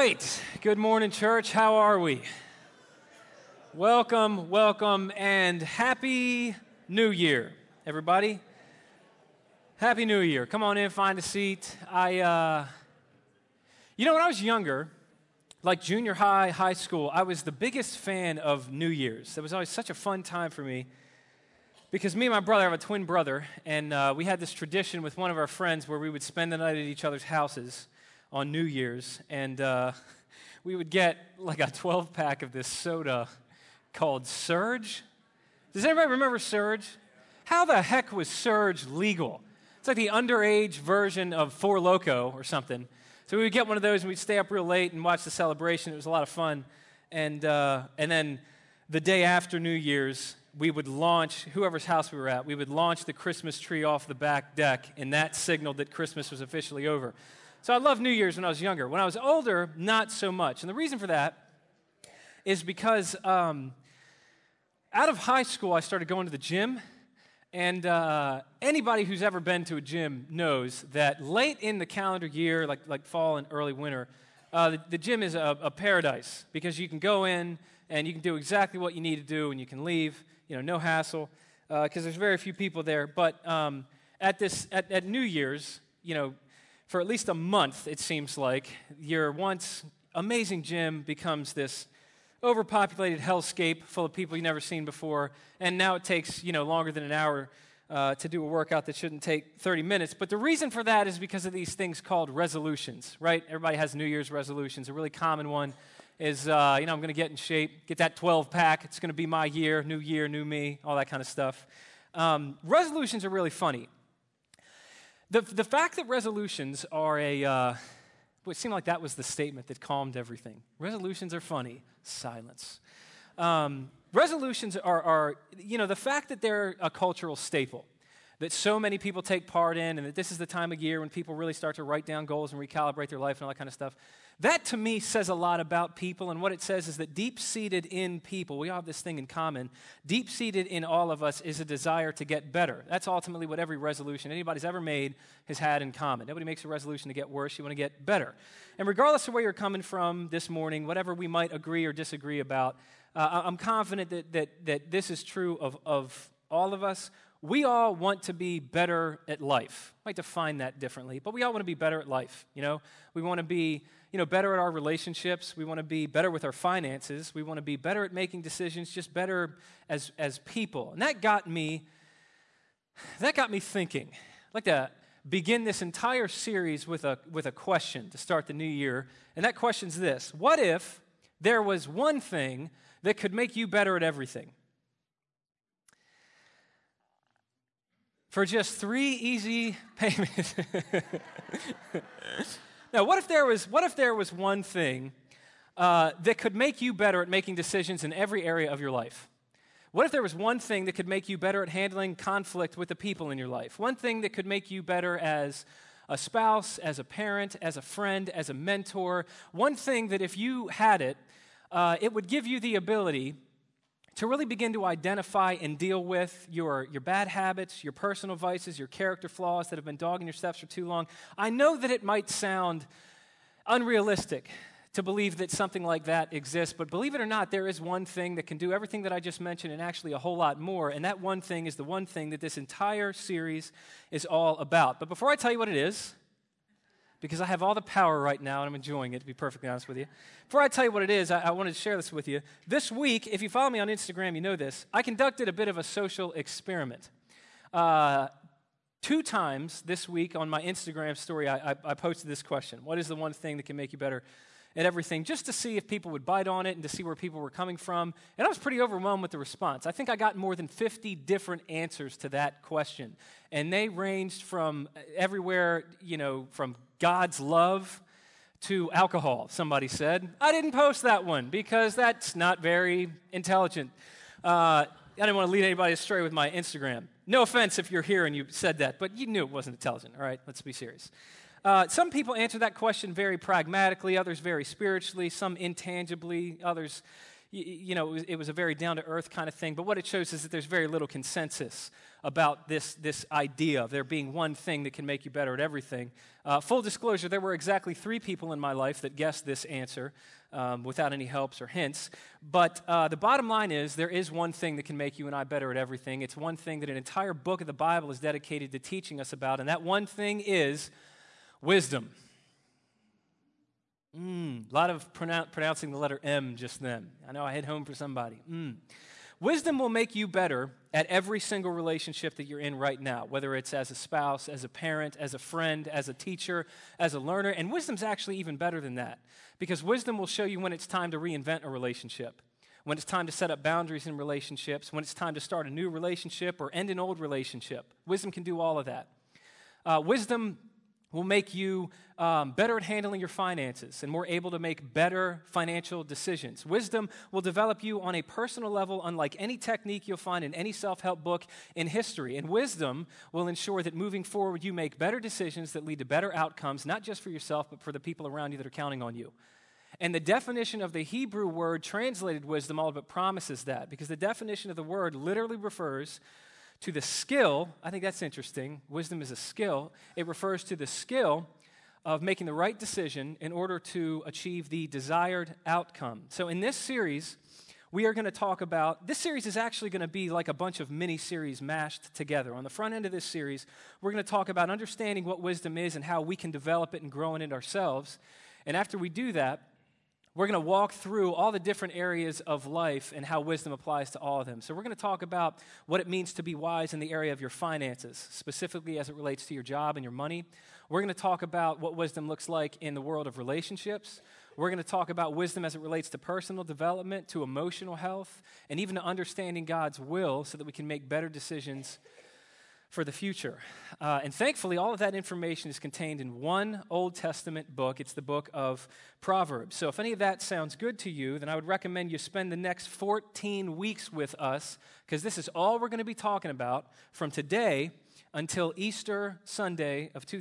right. Good morning, church. How are we? Welcome, welcome, and Happy New Year, everybody. Happy New Year. Come on in, find a seat. When I was younger, like junior high, high school, I was the biggest fan of New Year's. It was always such a fun time for me because me and my brother, I have a twin brother, and we had this tradition with one of our friends where we would spend the night at each other's houses on New Year's, and we would get like a 12-pack of this soda called Surge. Does anybody remember Surge? How the heck was Surge legal? It's like the underage version of Four Loko or something. So we would get one of those, and we'd stay up real late and watch the celebration. It was a lot of fun. And then the day after New Year's, we would launch, whoever's house we were at, we would launch the Christmas tree off the back deck, and that signaled that Christmas was officially over. So I loved New Year's when I was younger. When I was older, not so much. And the reason for that is because out of high school, I started going to the gym. And anybody who's ever been to a gym knows that late in the calendar year, like fall and early winter, the gym is a paradise because you can go in and you can do exactly what you need to do and you can leave, no hassle, because there's very few people there. But at New Year's, for at least a month, it seems like, your once amazing gym becomes this overpopulated hellscape full of people you've never seen before, and now it takes, longer than an hour to do a workout that shouldn't take 30 minutes. But the reason for that is because of these things called resolutions, right? Everybody has New Year's resolutions. A really common one is, I'm going to get in shape, get that 12-pack. It's going to be my year, new me, all that kind of stuff. Resolutions are really funny. The fact that resolutions are it seemed like that was the statement that calmed everything. Resolutions are funny. Silence. Resolutions are the fact that they're a cultural staple, that so many people take part in, and that this is the time of year when people really start to write down goals and recalibrate their life and all that kind of stuff. That, to me, says a lot about people, and what it says is that deep-seated in people, we all have this thing in common, deep-seated in all of us is a desire to get better. That's ultimately what every resolution anybody's ever made has had in common. Nobody makes a resolution to get worse. You want to get better. And regardless of where you're coming from this morning, whatever we might agree or disagree about, I'm confident that this is true of all of us. We all want to be better at life. I might define that differently, but we all want to be better at life. We want to be better at our relationships. We want to be better with our finances. We want to be better at making decisions, just better as people. And that got me thinking. I'd like to begin this entire series with a question to start the new year. And that question's this: what if there was one thing that could make you better at everything? For just 3 easy payments. Now, what if there was one thing that could make you better at making decisions in every area of your life? What if there was one thing that could make you better at handling conflict with the people in your life? One thing that could make you better as a spouse, as a parent, as a friend, as a mentor? One thing that if you had it, it would give you the ability to really begin to identify and deal with your bad habits, your personal vices, your character flaws that have been dogging your steps for too long. I know that it might sound unrealistic to believe that something like that exists, but believe it or not, there is one thing that can do everything that I just mentioned and actually a whole lot more, and that one thing is the one thing that this entire series is all about. But before I tell you what it is, because I have all the power right now, and I'm enjoying it, to be perfectly honest with you. Before I tell you what it is, I wanted to share this with you. This week, if you follow me on Instagram, you know this, I conducted a bit of a social experiment. 2 times this week on my Instagram story, I posted this question: what is the one thing that can make you better at everything? Just to see if people would bite on it and to see where people were coming from. And I was pretty overwhelmed with the response. I think I got more than 50 different answers to that question. And they ranged from everywhere, from God's love to alcohol, somebody said. I didn't post that one because that's not very intelligent. I didn't want to lead anybody astray with my Instagram. No offense if you're here and you said that, but you knew it wasn't intelligent, all right? Let's be serious. Some people answer that question very pragmatically, others very spiritually, some intangibly, others, it was a very down-to-earth kind of thing. But what it shows is that there's very little consensus about this idea of there being one thing that can make you better at everything. Full disclosure, there were exactly 3 people in my life that guessed this answer without any helps or hints. But the bottom line is there is one thing that can make you and I better at everything. It's one thing that an entire book of the Bible is dedicated to teaching us about, and that one thing is wisdom. A lot of pronouncing the letter M just then. I know I hit home for somebody. Wisdom will make you better at every single relationship that you're in right now, whether it's as a spouse, as a parent, as a friend, as a teacher, as a learner. And wisdom's actually even better than that, because wisdom will show you when it's time to reinvent a relationship, when it's time to set up boundaries in relationships, when it's time to start a new relationship or end an old relationship. Wisdom can do all of that. Wisdom will make you better at handling your finances and more able to make better financial decisions. Wisdom will develop you on a personal level unlike any technique you'll find in any self-help book in history. And wisdom will ensure that moving forward you make better decisions that lead to better outcomes, not just for yourself, but for the people around you that are counting on you. And the definition of the Hebrew word translated wisdom all but promises that, because the definition of the word literally refers to the skill. I think that's interesting. Wisdom is a skill. It refers to the skill of making the right decision in order to achieve the desired outcome. So in this series, we are going to talk about, this series is actually going to be like a bunch of mini-series mashed together. On the front end of this series, we're going to talk about understanding what wisdom is and how we can develop it and grow in it ourselves. And after we do that, we're going to walk through all the different areas of life and how wisdom applies to all of them. So we're going to talk about what it means to be wise in the area of your finances, specifically as it relates to your job and your money. We're going to talk about what wisdom looks like in the world of relationships. We're going to talk about wisdom as it relates to personal development, to emotional health, and even to understanding God's will so that we can make better decisions for the future. And thankfully, all of that information is contained in one Old Testament book. It's the book of Proverbs. So if any of that sounds good to you, then I would recommend you spend the next 14 weeks with us, because this is all we're going to be talking about from today until Easter Sunday of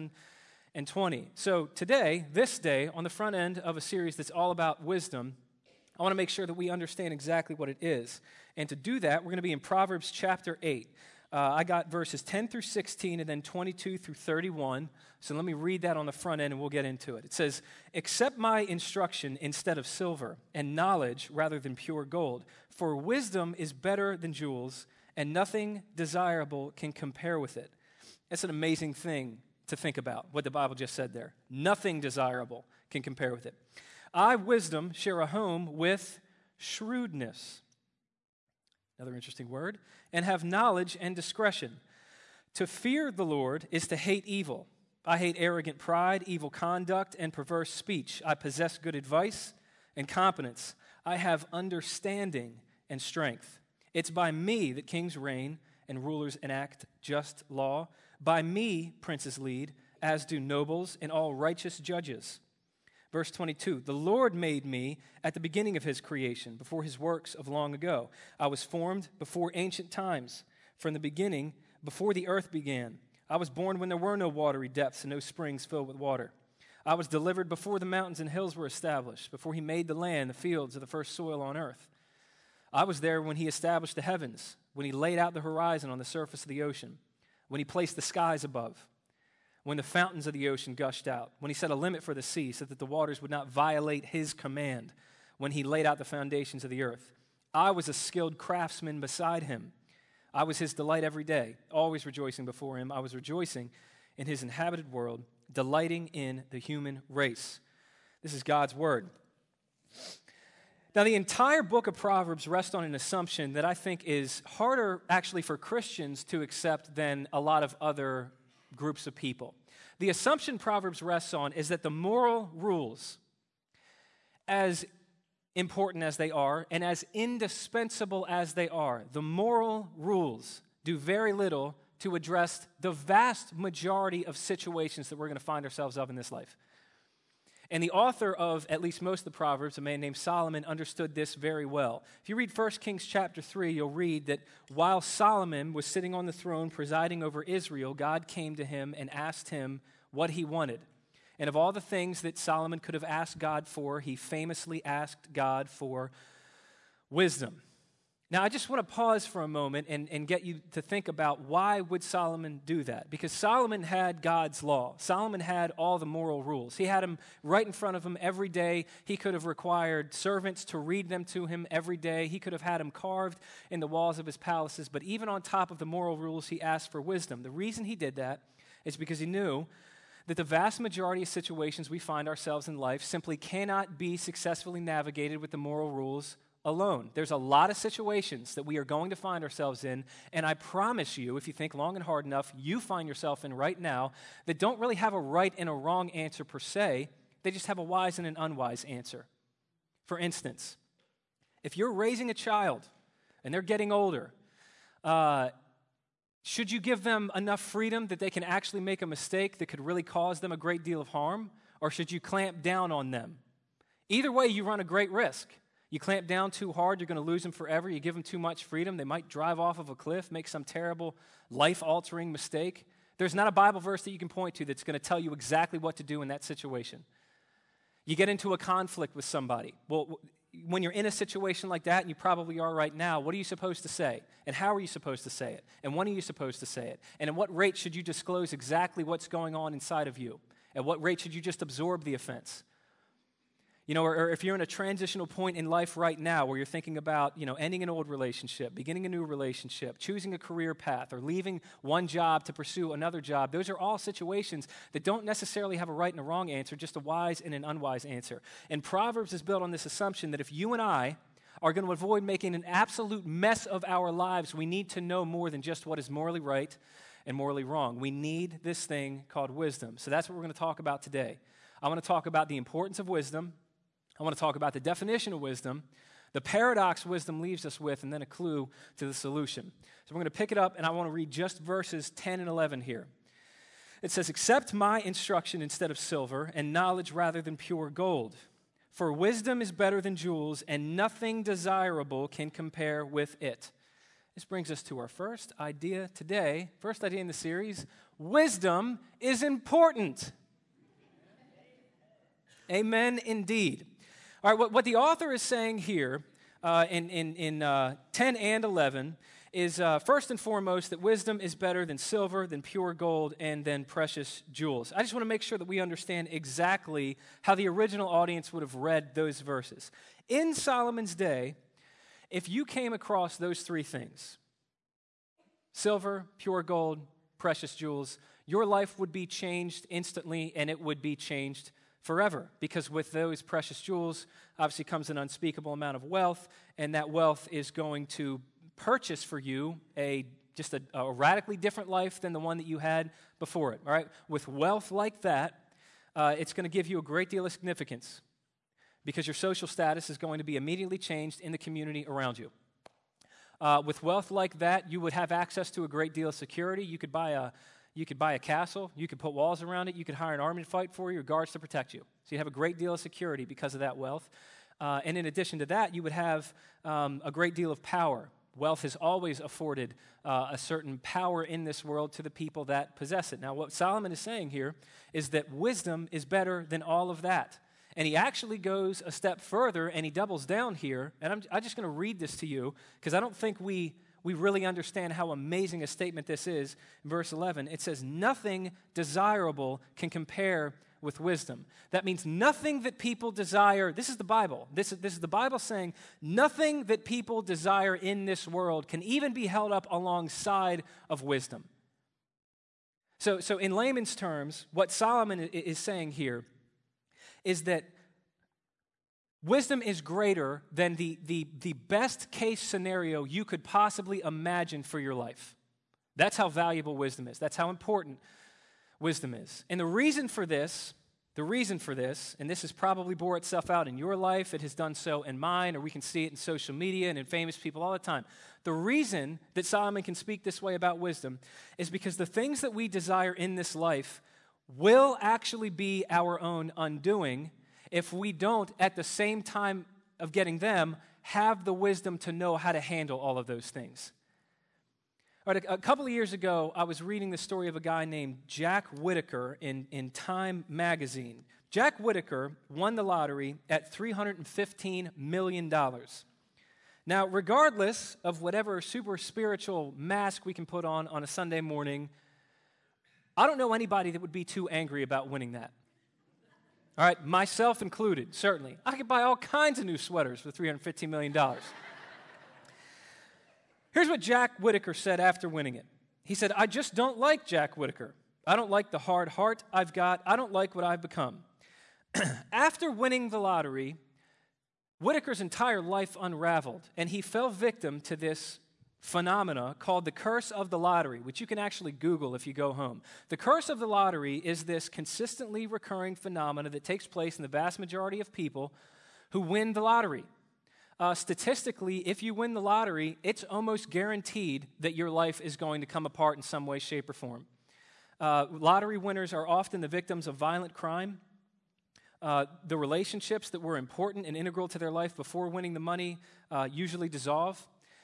2020. So today, this day, on the front end of a series that's all about wisdom, I want to make sure that we understand exactly what it is. And to do that, we're going to be in Proverbs chapter 8. I got verses 10 through 16 and then 22 through 31. So let me read that on the front end and we'll get into it. It says, "Accept my instruction instead of silver, and knowledge rather than pure gold. For wisdom is better than jewels, and nothing desirable can compare with it." That's an amazing thing to think about, what the Bible just said there. Nothing desirable can compare with it. "I, wisdom, share a home with shrewdness." Another interesting word. "And have knowledge and discretion. To fear the Lord is to hate evil. I hate arrogant pride, evil conduct, and perverse speech. I possess good advice and competence. I have understanding and strength. It's by me that kings reign and rulers enact just law. By me princes lead, as do nobles and all righteous judges." Verse 22, "The Lord made me at the beginning of his creation, before his works of long ago. I was formed before ancient times, from the beginning, before the earth began. I was born when there were no watery depths and no springs filled with water. I was delivered before the mountains and hills were established, before he made the land, the fields, of the first soil on earth. I was there when he established the heavens, when he laid out the horizon on the surface of the ocean, when he placed the skies above, when the fountains of the ocean gushed out, when he set a limit for the sea so that the waters would not violate his command, when he laid out the foundations of the earth. I was a skilled craftsman beside him. I was his delight every day, always rejoicing before him. I was rejoicing in his inhabited world, delighting in the human race." This is God's word. Now, the entire book of Proverbs rests on an assumption that I think is harder actually for Christians to accept than a lot of other groups of people. The assumption Proverbs rests on is that the moral rules, as important as they are and as indispensable as they are, the moral rules do very little to address the vast majority of situations that we're going to find ourselves in this life. And the author of at least most of the Proverbs, a man named Solomon, understood this very well. If you read 1 Kings chapter 3, you'll read that while Solomon was sitting on the throne presiding over Israel, God came to him and asked him what he wanted. And of all the things that Solomon could have asked God for, he famously asked God for wisdom. Now, I just want to pause for a moment and get you to think about why would Solomon do that? Because Solomon had God's law. Solomon had all the moral rules. He had them right in front of him every day. He could have required servants to read them to him every day. He could have had them carved in the walls of his palaces. But even on top of the moral rules, he asked for wisdom. The reason he did that is because he knew that the vast majority of situations we find ourselves in life simply cannot be successfully navigated with the moral rules alone. There's a lot of situations that we are going to find ourselves in, and I promise you, if you think long and hard enough, you find yourself in right now that don't really have a right and a wrong answer per se. They just have a wise and an unwise answer. For instance, if you're raising a child and they're getting older, should you give them enough freedom that they can actually make a mistake that could really cause them a great deal of harm, or should you clamp down on them? Either way, you run a great risk. You clamp down too hard, you're going to lose them forever. You give them too much freedom, they might drive off of a cliff, make some terrible life-altering mistake. There's not a Bible verse that you can point to that's going to tell you exactly what to do in that situation. You get into a conflict with somebody. Well, when you're in a situation like that, and you probably are right now, what are you supposed to say? And how are you supposed to say it? And when are you supposed to say it? And at what rate should you disclose exactly what's going on inside of you? At what rate should you just absorb the offense? You know, or if you're in a transitional point in life right now where you're thinking about, ending an old relationship, beginning a new relationship, choosing a career path, or leaving one job to pursue another job, those are all situations that don't necessarily have a right and a wrong answer, just a wise and an unwise answer. And Proverbs is built on this assumption that if you and I are going to avoid making an absolute mess of our lives, we need to know more than just what is morally right and morally wrong. We need this thing called wisdom. So that's what we're going to talk about today. I want to talk about the importance of wisdom. I want to talk about the definition of wisdom, the paradox wisdom leaves us with, and then a clue to the solution. So we're going to pick it up, and I want to read just verses 10 and 11 here. It says, "Accept my instruction instead of silver, and knowledge rather than pure gold. For wisdom is better than jewels, and nothing desirable can compare with it." This brings us to our first idea today, first idea in the series: wisdom is important. Amen indeed. All right, what the author is saying here in 10 and 11 is first and foremost that wisdom is better than silver, than pure gold, and than precious jewels. I just want to make sure that we understand exactly how the original audience would have read those verses. In Solomon's day, if you came across those three things, silver, pure gold, precious jewels, your life would be changed instantly, and it would be changed forever, because with those precious jewels obviously comes an unspeakable amount of wealth, and that wealth is going to purchase for you just a radically different life than the one that you had before it. All right, with wealth like that, it's going to give you a great deal of significance, because your social status is going to be immediately changed in the community around you. With wealth like that, you would have access to a great deal of security. You could buy a castle, you could put walls around it, you could hire an army to fight for you, or guards to protect you. So you'd have a great deal of security because of that wealth. And in addition to that, you would have a great deal of power. Wealth has always afforded a certain power in this world to the people that possess it. Now, what Solomon is saying here is that wisdom is better than all of that. And he actually goes a step further, and he doubles down here. And I'm just going to read this to you, because I don't think we really understand how amazing a statement this is. In verse 11, it says, "Nothing desirable can compare with wisdom." That means nothing that people desire. This is the Bible. This is the Bible saying nothing that people desire in this world can even be held up alongside of wisdom. So in layman's terms, what Solomon is saying here is that wisdom is greater than the best case scenario you could possibly imagine for your life. That's how valuable wisdom is. That's how important wisdom is. And the reason for this, and this has probably bore itself out in your life, it has done so in mine, or we can see it in social media and in famous people all the time. The reason that Solomon can speak this way about wisdom is because the things that we desire in this life will actually be our own undoing if we don't, at the same time of getting them, have the wisdom to know how to handle all of those things. All right, a couple of years ago, I was reading the story of a guy named Jack Whitaker in Time magazine. Jack Whitaker won the lottery at $315 million. Now, regardless of whatever super spiritual mask we can put on a Sunday morning, I don't know anybody that would be too angry about winning that. All right, myself included, certainly. I could buy all kinds of new sweaters for $315 million. Here's what Jack Whitaker said after winning it. He said, I just don't like Jack Whitaker. I don't like the hard heart I've got. I don't like what I've become. After winning the lottery, Whitaker's entire life unraveled, and he fell victim to this phenomena called the curse of the lottery, which you can actually Google if you go home. The curse of the lottery is this consistently recurring phenomena that takes place in the vast majority of people who win the lottery. Statistically, if you win the lottery, it's almost guaranteed that your life is going to come apart in some way, shape, or form. Lottery winners are often the victims of violent crime. The relationships that were important and integral to their life before winning the money usually dissolve.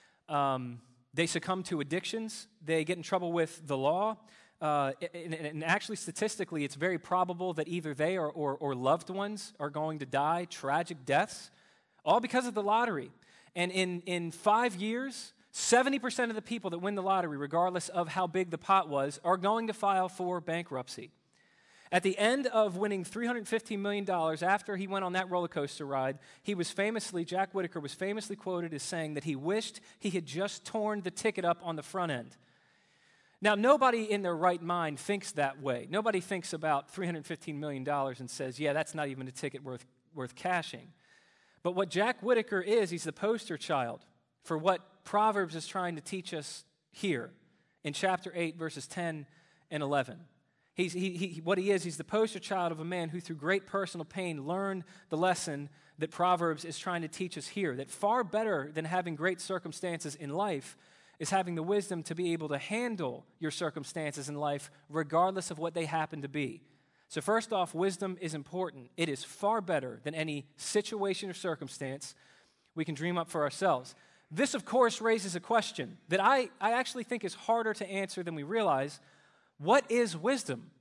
They succumb to addictions. They get in trouble with the law. And actually, statistically, it's very probable that either they or loved ones are going to die tragic deaths, all because of the lottery. And in 5 years, 70% of the people that win the lottery, regardless of how big the pot was, are going to file for bankruptcy. At the end of winning $315 million, after he went on that roller coaster ride, Jack Whitaker was famously quoted as saying that he wished he had just torn the ticket up on the front end. Now, nobody in their right mind thinks that way. Nobody thinks about $315 million and says, yeah, that's not even a ticket worth cashing. But what Jack Whitaker is, he's the poster child for what Proverbs is trying to teach us here in chapter 8, verses 10 and 11. He's the poster child of a man who through great personal pain learned the lesson that Proverbs is trying to teach us here, that far better than having great circumstances in life is having the wisdom to be able to handle your circumstances in life regardless of what they happen to be. So first off, wisdom is important. It is far better than any situation or circumstance we can dream up for ourselves. This, of course, raises a question that I actually think is harder to answer than we realize. What is wisdom?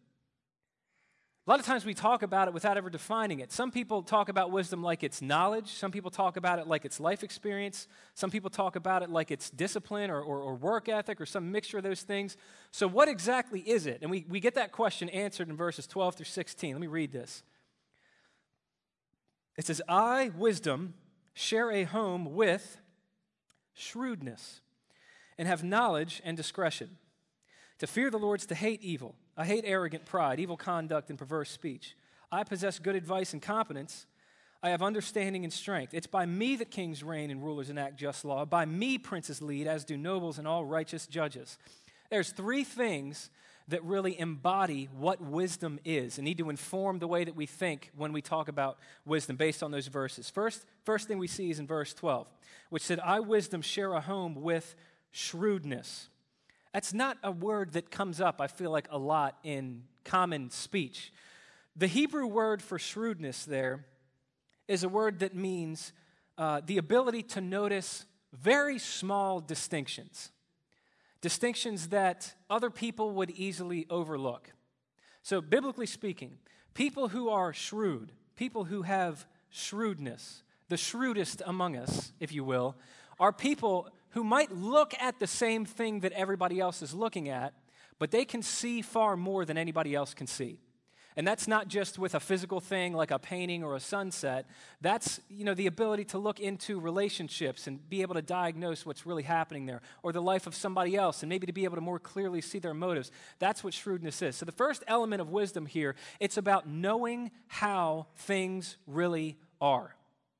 A lot of times we talk about it without ever defining it. Some people talk about wisdom like it's knowledge. Some people talk about it like it's life experience. Some people talk about it like it's discipline or work ethic or some mixture of those things. So what exactly is it? And we get that question answered in verses 12 through 16. Let me read this. It says, I, wisdom, share a home with shrewdness and have knowledge and discretion. To fear the Lord is to hate evil. I hate arrogant pride, evil conduct, and perverse speech. I possess good advice and competence. I have understanding and strength. It's by me that kings reign and rulers enact just law. By me princes lead, as do nobles and all righteous judges. There's three things that really embody what wisdom is and need to inform the way that we think when we talk about wisdom based on those verses. First thing we see is in verse 12, which said, I, wisdom, share a home with shrewdness. That's not a word that comes up, I feel like, a lot in common speech. The Hebrew word for shrewdness there is a word that means the ability to notice very small distinctions that other people would easily overlook. So, biblically speaking, people who are shrewd, people who have shrewdness, the shrewdest among us, if you will, are people who might look at the same thing that everybody else is looking at, but they can see far more than anybody else can see. And that's not just with a physical thing like a painting or a sunset. That's, the ability to look into relationships and be able to diagnose what's really happening there, or the life of somebody else, and maybe to be able to more clearly see their motives. That's what shrewdness is. So the first element of wisdom here, it's about knowing how things really are.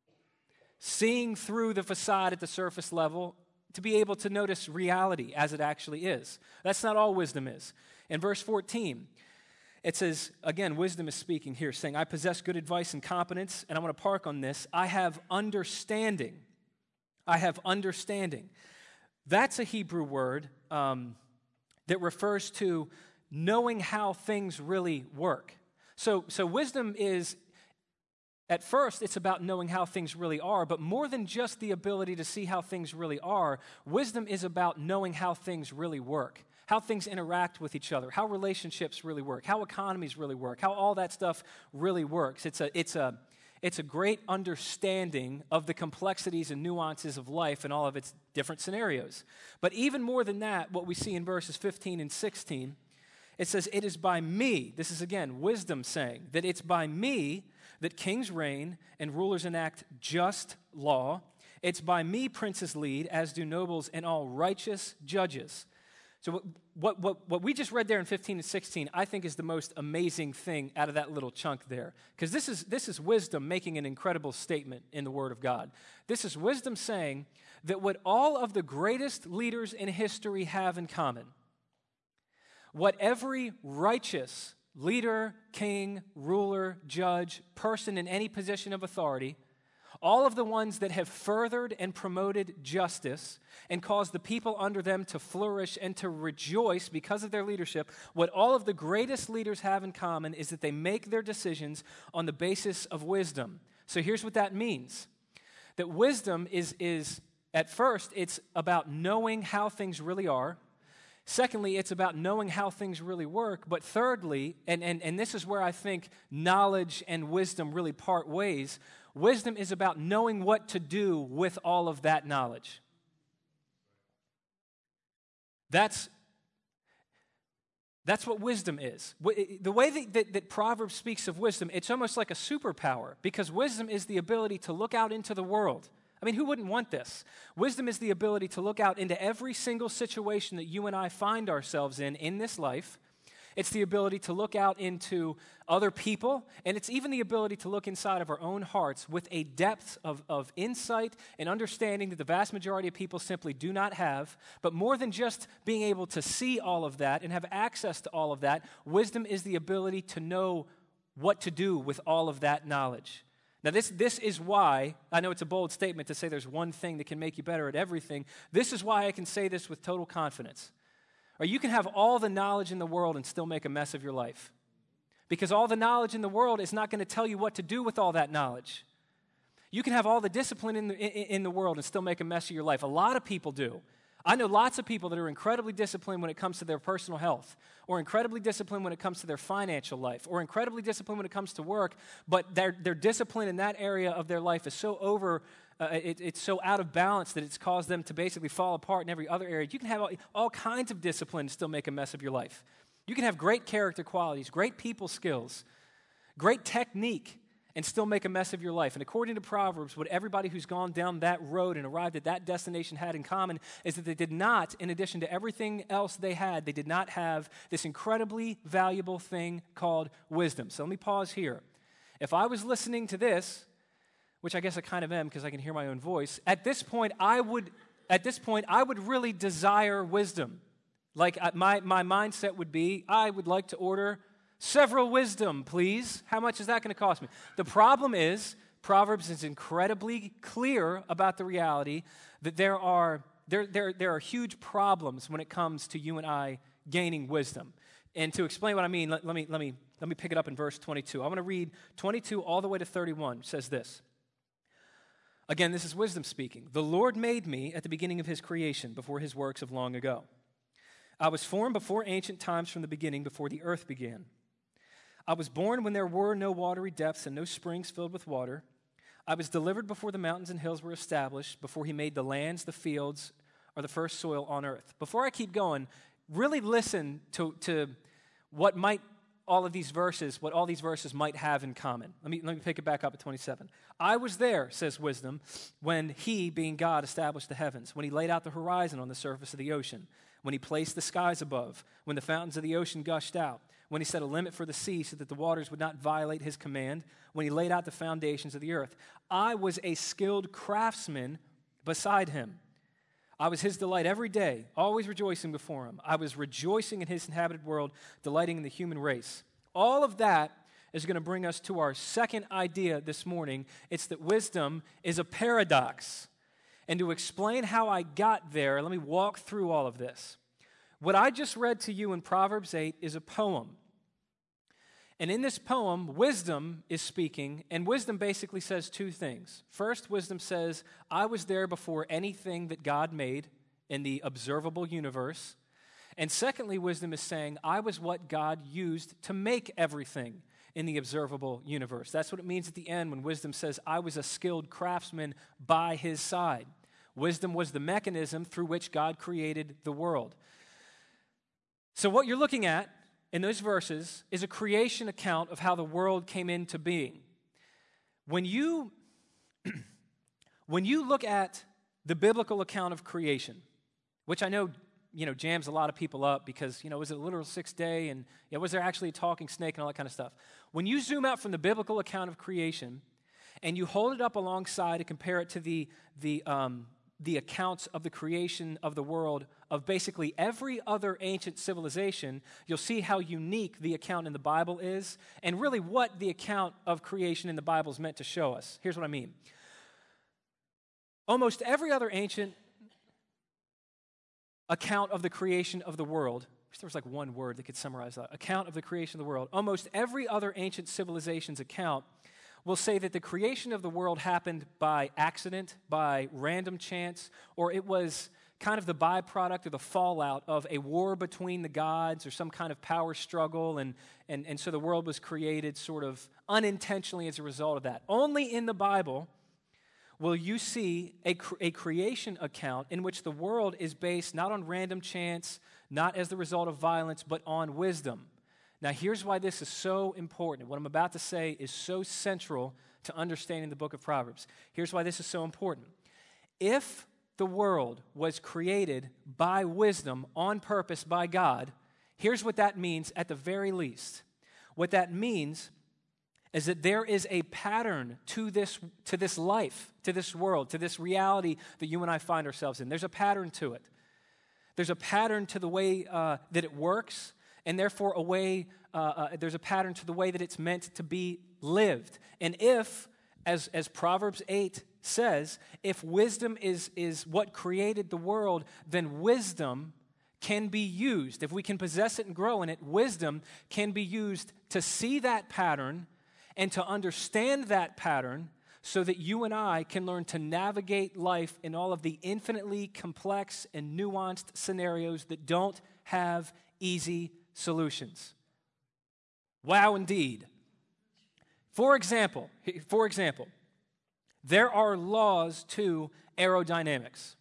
Seeing through the facade at the surface level to be able to notice reality as it actually is. That's not all wisdom is. In verse 14, it says, again, wisdom is speaking here, saying, I possess good advice and competence, and I want to park on this. I have understanding. I have understanding. That's a Hebrew word that refers to knowing how things really work. So wisdom is, at first, it's about knowing how things really are, but more than just the ability to see how things really are, wisdom is about knowing how things really work, how things interact with each other, how relationships really work, how economies really work, how all that stuff really works. It's It's a great understanding of the complexities and nuances of life and all of its different scenarios. But even more than that, what we see in verses 15 and 16, it says, "It is by me," this is again wisdom saying, that it's by me that kings reign and rulers enact just law. It's by me princes lead, as do nobles and all righteous judges. So what we just read there in 15 and 16, I think is the most amazing thing out of that little chunk there. Because this is wisdom making an incredible statement in the Word of God. This is wisdom saying that what all of the greatest leaders in history have in common, what every righteous leader, king, ruler, judge, person in any position of authority, all of the ones that have furthered and promoted justice and caused the people under them to flourish and to rejoice because of their leadership, what all of the greatest leaders have in common is that they make their decisions on the basis of wisdom. So here's what that means. That wisdom is at first, it's about knowing how things really are. Secondly, it's about knowing how things really work. But thirdly, and this is where I think knowledge and wisdom really part ways, wisdom is about knowing what to do with all of that knowledge. That's what wisdom is. The way that Proverbs speaks of wisdom, it's almost like a superpower, because wisdom is the ability to look out into the world. I mean, who wouldn't want this? Wisdom is the ability to look out into every single situation that you and I find ourselves in this life. It's the ability to look out into other people, and it's even the ability to look inside of our own hearts with a depth of insight and understanding that the vast majority of people simply do not have. But more than just being able to see all of that and have access to all of that, wisdom is the ability to know what to do with all of that knowledge. Now, this is why, I know it's a bold statement to say there's one thing that can make you better at everything. This is why I can say this with total confidence. Or you can have all the knowledge in the world and still make a mess of your life. Because all the knowledge in the world is not going to tell you what to do with all that knowledge. You can have all the discipline in the world and still make a mess of your life. A lot of people do. I know lots of people that are incredibly disciplined when it comes to their personal health, or incredibly disciplined when it comes to their financial life, or incredibly disciplined when it comes to work, but their discipline in that area of their life is so it's so out of balance that it's caused them to basically fall apart in every other area. You can have all kinds of discipline and still make a mess of your life. You can have great character qualities, great people skills, great technique, and still make a mess of your life. And according to Proverbs, what everybody who's gone down that road and arrived at that destination had in common is that they did not, in addition to everything else they did not have this incredibly valuable thing called wisdom. So let me pause here. If I was listening to this, which I guess I kind of am because I can hear my own voice, at this point I would really desire wisdom. Like my mindset would be, I would like to order several wisdom, please. How much is that going to cost me? The problem is, Proverbs is incredibly clear about the reality that there are huge problems when it comes to you and I gaining wisdom. And to explain what I mean, let me pick it up in verse 22. I want to read 22 all the way to 31. It says this. Again, this is wisdom speaking. The Lord made me at the beginning of his creation, before his works of long ago. I was formed before ancient times, from the beginning, before the earth began. I was born when there were no watery depths and no springs filled with water. I was delivered before the mountains and hills were established, before he made the lands, the fields, or the first soil on earth. Before I keep going, really listen to what all these verses might have in common. Let me pick it back up at 27. I was there, says wisdom, when he, being God, established the heavens, when he laid out the horizon on the surface of the ocean, when he placed the skies above, when the fountains of the ocean gushed out, when he set a limit for the sea so that the waters would not violate his command, when he laid out the foundations of the earth. I was a skilled craftsman beside him. I was his delight every day, always rejoicing before him. I was rejoicing in his inhabited world, delighting in the human race. All of that is going to bring us to our second idea this morning. It's that wisdom is a paradox. And to explain how I got there, let me walk through all of this. What I just read to you in Proverbs 8 is a poem. And in this poem, wisdom is speaking, and wisdom basically says two things. First, wisdom says, I was there before anything that God made in the observable universe. And secondly, wisdom is saying, I was what God used to make everything. in the observable universe. That's what it means at the end when wisdom says, I was a skilled craftsman by his side. Wisdom was the mechanism through which God created the world. So what you're looking at in those verses is a creation account of how the world came into being. When you look at the biblical account of creation, which I know, jams a lot of people up because, was it a literal sixth day? And was there actually a talking snake and all that kind of stuff? When you zoom out from the biblical account of creation and you hold it up alongside and compare it to the accounts of the creation of the world of basically every other ancient civilization, you'll see how unique the account in the Bible is and really what the account of creation in the Bible is meant to show us. Here's what I mean. Almost every other ancient account of the creation of the world, I wish there was like one word that could summarize that, account of the creation of the world, almost every other ancient civilization's account will say that the creation of the world happened by accident, by random chance, or it was kind of the byproduct or the fallout of a war between the gods or some kind of power struggle, and so the world was created sort of unintentionally as a result of that. Only in the Bible will you see a creation account in which the world is based not on random chance, not as the result of violence, but on wisdom. Now, here's why this is so important. What I'm about to say is so central to understanding the book of Proverbs. Here's why this is so important. If the world was created by wisdom, on purpose by God, here's what that means at the very least. What that means is that there is a pattern to this life, to this world, to this reality that you and I find ourselves in. There's a pattern to it. There's a pattern to the way that it works, and therefore there's a pattern to the way that it's meant to be lived. And if, as Proverbs 8 says, if wisdom is what created the world, then wisdom can be used. If we can possess it and grow in it, wisdom can be used to see that pattern and to understand that pattern so that you and I can learn to navigate life in all of the infinitely complex and nuanced scenarios that don't have easy solutions. Wow, indeed. For example, there are laws to aerodynamics.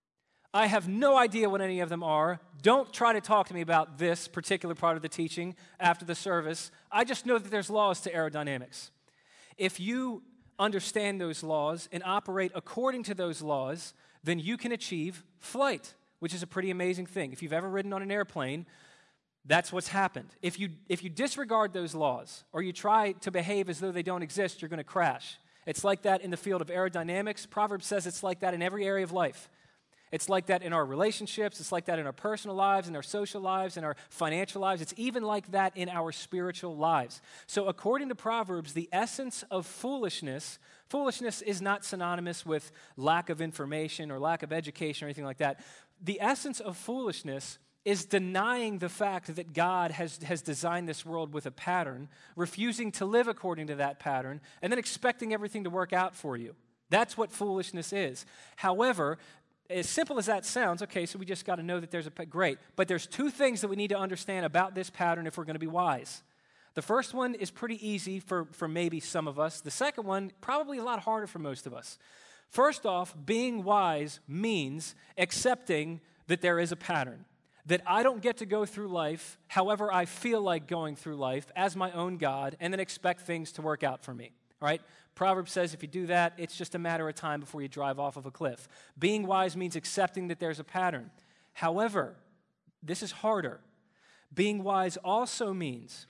I have no idea what any of them are. Don't try to talk to me about this particular part of the teaching after the service. I just know that there's laws to aerodynamics. If you understand those laws and operate according to those laws, then you can achieve flight, which is a pretty amazing thing. If you've ever ridden on an airplane, that's what's happened. If you disregard those laws or you try to behave as though they don't exist, you're going to crash. It's like that in the field of aerodynamics. Proverbs says it's like that in every area of life. It's like that in our relationships. It's like that in our personal lives, in our social lives, in our financial lives. It's even like that in our spiritual lives. So according to Proverbs, the essence of foolishness is not synonymous with lack of information or lack of education or anything like that. The essence of foolishness is denying the fact that God has designed this world with a pattern, refusing to live according to that pattern, and then expecting everything to work out for you. That's what foolishness is. However, as simple as that sounds, okay, so we just got to know that there's great. But there's two things that we need to understand about this pattern if we're going to be wise. The first one is pretty easy for maybe some of us. The second one, probably a lot harder for most of us. First off, being wise means accepting that there is a pattern, that I don't get to go through life however I feel like going through life as my own God and then expect things to work out for me, all right? Proverbs says if you do that, it's just a matter of time before you drive off of a cliff. Being wise means accepting that there's a pattern. However, this is harder. Being wise also means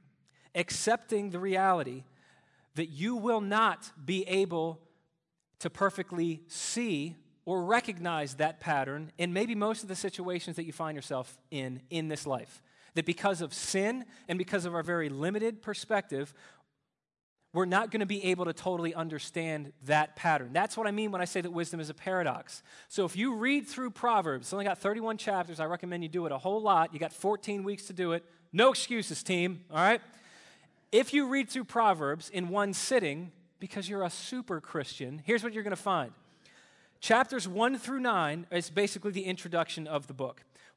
accepting the reality that you will not be able to perfectly see or recognize that pattern in maybe most of the situations that you find yourself in this life. That because of sin and because of our very limited perspective, we're not going to be able to totally understand that pattern. That's what I mean when I say that wisdom is a paradox. So if you read through Proverbs, it's only got 31 chapters. I recommend you do it a whole lot. You got 14 weeks to do it. No excuses, team, all right? If you read through Proverbs in one sitting, because you're a super Christian, here's what you're going to find. Chapters 1 through 9 is basically the introduction of the book.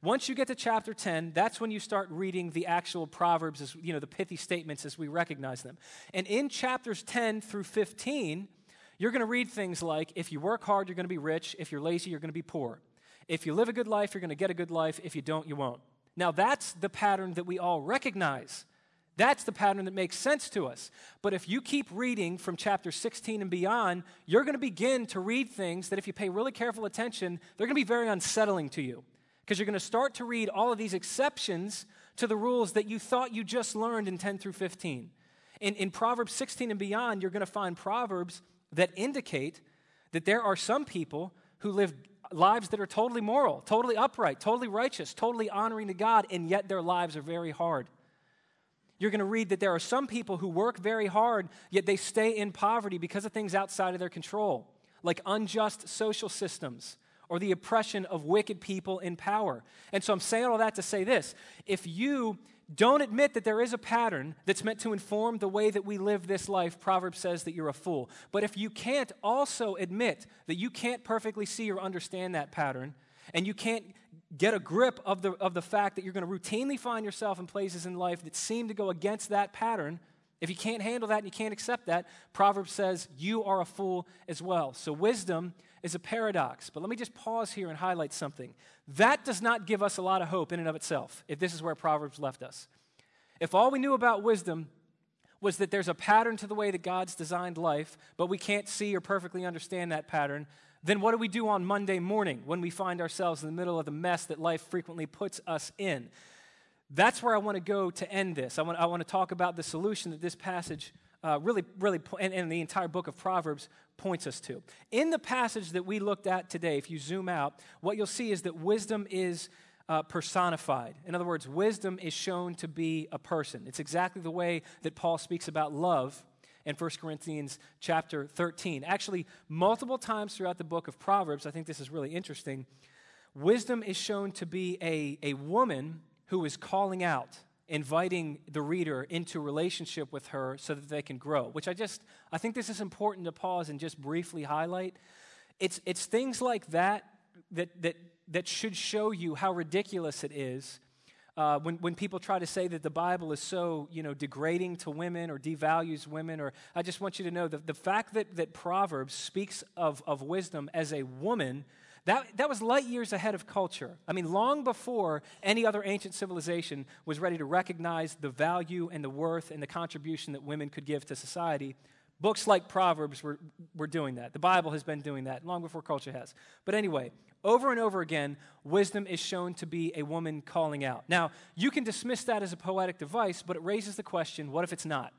Once you get to chapter 10, that's when you start reading the actual Proverbs, as the pithy statements as we recognize them. And in chapters 10 through 15, you're going to read things like, if you work hard, you're going to be rich. If you're lazy, you're going to be poor. If you live a good life, you're going to get a good life. If you don't, you won't. Now, that's the pattern that we all recognize. That's the pattern that makes sense to us. But if you keep reading from chapter 16 and beyond, you're going to begin to read things that if you pay really careful attention, they're going to be very unsettling to you. Because you're going to start to read all of these exceptions to the rules that you thought you just learned in 10 through 15. In Proverbs 16 and beyond, you're going to find proverbs that indicate that there are some people who live lives that are totally moral, totally upright, totally righteous, totally honoring to God, and yet their lives are very hard. You're going to read that there are some people who work very hard, yet they stay in poverty because of things outside of their control, like unjust social systems, or the oppression of wicked people in power. And so I'm saying all that to say this. If you don't admit that there is a pattern that's meant to inform the way that we live this life, Proverbs says that you're a fool. But if you can't also admit that you can't perfectly see or understand that pattern, and you can't get a grip of the fact that you're going to routinely find yourself in places in life that seem to go against that pattern, if you can't handle that and you can't accept that, Proverbs says you are a fool as well. So wisdom is a paradox. But let me just pause here and highlight something. That does not give us a lot of hope in and of itself, if this is where Proverbs left us. If all we knew about wisdom was that there's a pattern to the way that God's designed life, but we can't see or perfectly understand that pattern, then what do we do on Monday morning when we find ourselves in the middle of the mess that life frequently puts us in? That's where I want to go to end this. I want to talk about the solution that this passage really, and the entire book of Proverbs points us to. In the passage that we looked at today, if you zoom out, what you'll see is that wisdom is personified. In other words, wisdom is shown to be a person. It's exactly the way that Paul speaks about love in 1 Corinthians chapter 13. Actually, multiple times throughout the book of Proverbs, I think this is really interesting, wisdom is shown to be a woman who is calling out, inviting the reader into a relationship with her so that they can grow, which I think this is important to pause and just briefly highlight. It's things like that should show you how ridiculous it is when people try to say that the Bible is so, degrading to women or devalues women. Or I just want you to know that the fact that Proverbs speaks of wisdom as a woman, that was light years ahead of culture. I mean, long before any other ancient civilization was ready to recognize the value and the worth and the contribution that women could give to society, books like Proverbs were doing that. The Bible has been doing that long before culture has. But anyway, over and over again, wisdom is shown to be a woman calling out. Now, you can dismiss that as a poetic device, but it raises the question, what if it's not?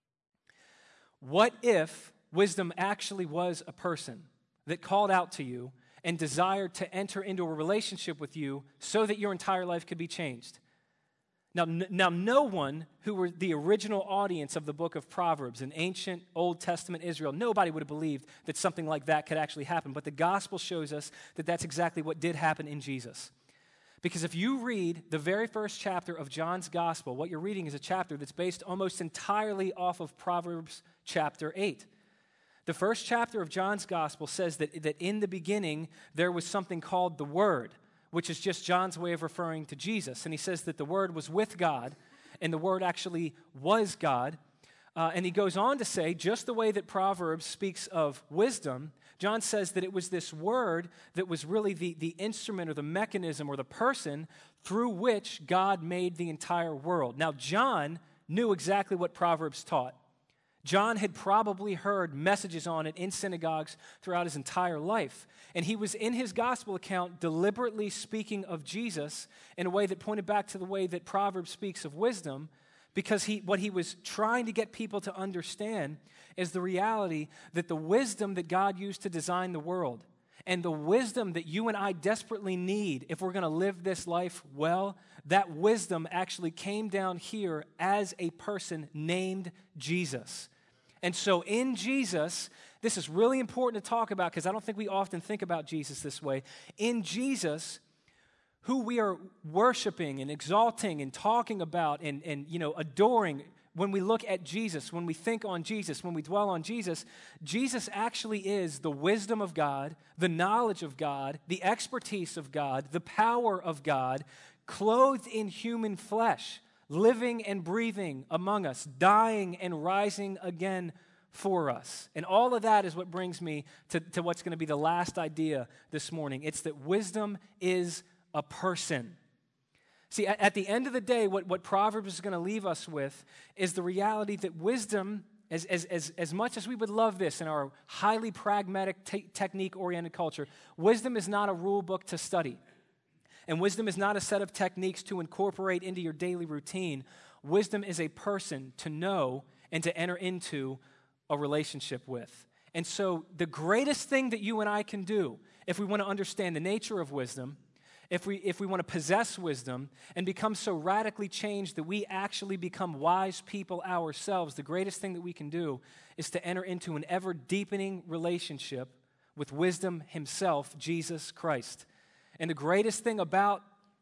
What if wisdom actually was a person that called out to you and desired to enter into a relationship with you so that your entire life could be changed? Now, no one who were the original audience of the book of Proverbs in ancient Old Testament Israel, nobody would have believed that something like that could actually happen. But the gospel shows us that that's exactly what did happen in Jesus. Because if you read the very first chapter of John's gospel, what you're reading is a chapter that's based almost entirely off of Proverbs chapter 8. The first chapter of John's gospel says that in the beginning there was something called the Word, which is just John's way of referring to Jesus. And he says that the Word was with God, and the Word actually was God. And he goes on to say, just the way that Proverbs speaks of wisdom, John says that it was this Word that was really the instrument or the mechanism or the person through which God made the entire world. Now, John knew exactly what Proverbs taught. John had probably heard messages on it in synagogues throughout his entire life. And he was in his gospel account deliberately speaking of Jesus in a way that pointed back to the way that Proverbs speaks of wisdom, because what he was trying to get people to understand is the reality that the wisdom that God used to design the world and the wisdom that you and I desperately need if we're going to live this life well, that wisdom actually came down here as a person named Jesus. And so in Jesus, this is really important to talk about because I don't think we often think about Jesus this way. In Jesus, who we are worshiping and exalting and talking about and adoring, when we look at Jesus, when we think on Jesus, when we dwell on Jesus, Jesus actually is the wisdom of God, the knowledge of God, the expertise of God, the power of God, clothed in human flesh, living and breathing among us, dying and rising again for us. And all of that is what brings me to what's going to be the last idea this morning. It's that wisdom is a person. See, at the end of the day, what Proverbs is going to leave us with is the reality that wisdom, as much as we would love this in our highly pragmatic, technique-oriented culture, wisdom is not a rule book to study. And wisdom is not a set of techniques to incorporate into your daily routine. Wisdom is a person to know and to enter into a relationship with. And so the greatest thing that you and I can do if we want to understand the nature of wisdom, if we want to possess wisdom and become so radically changed that we actually become wise people ourselves, the greatest thing that we can do is to enter into an ever-deepening relationship with wisdom himself, Jesus Christ. And the greatest thing about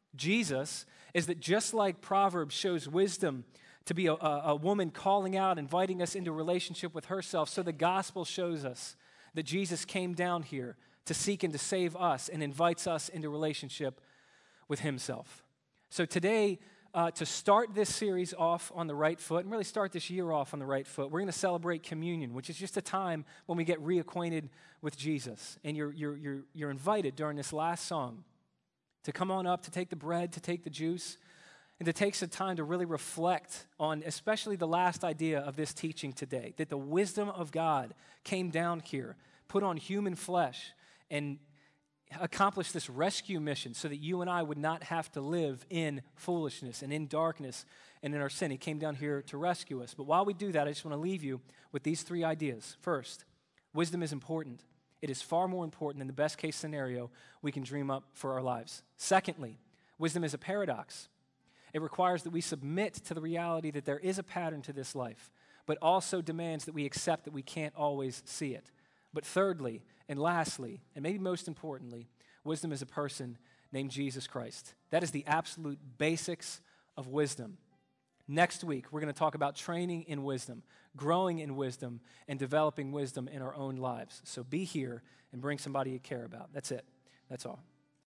Jesus is that just like Proverbs shows wisdom to be a woman calling out, inviting us into a relationship with herself, so the gospel shows us that Jesus came down here to seek and to save us and invites us into relationship with himself. So today, to start this series off on the right foot and really start this year off on the right foot, we're going to celebrate communion, which is just a time when we get reacquainted with Jesus. And you're invited during this last song to come on up, to take the bread, to take the juice, and to take some time to really reflect on especially the last idea of this teaching today, that the wisdom of God came down here, put on human flesh, and accomplished this rescue mission so that you and I would not have to live in foolishness and in darkness and in our sin. He came down here to rescue us. But while we do that, I just want to leave you with these three ideas. First, wisdom is important. It is far more important than the best case scenario we can dream up for our lives. Secondly, wisdom is a paradox. It requires that we submit to the reality that there is a pattern to this life, but also demands that we accept that we can't always see it. But thirdly, and lastly, and maybe most importantly, wisdom is a person named Jesus Christ. That is the absolute basics of wisdom. Next week, we're going to talk about training in wisdom, growing in wisdom, and developing wisdom in our own lives. So be here and bring somebody you care about. That's it. That's all.